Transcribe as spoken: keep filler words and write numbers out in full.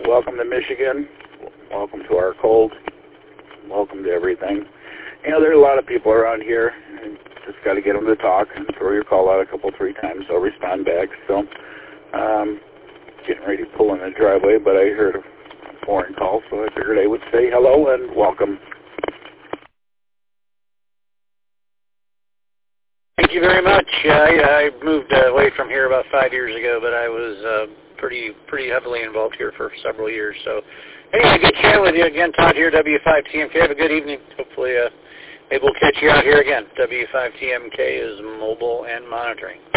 welcome to Michigan. Welcome to our cold. Welcome to everything. You know, there's a lot of people around here. And just got to get them to talk and throw your call out a couple, three times. They'll respond back. So, um, getting ready to pull in the driveway, but I heard a foreign call, so I figured I would say hello and welcome. Thank you very much. Uh, I, I moved uh, away from here about five years ago, but I was uh, pretty pretty heavily involved here for several years. So, anyway, good chatting with you again, Todd here, W five T M K. Have a good evening. Hopefully, uh, maybe we'll catch you out here again. W five T M K is mobile and monitoring.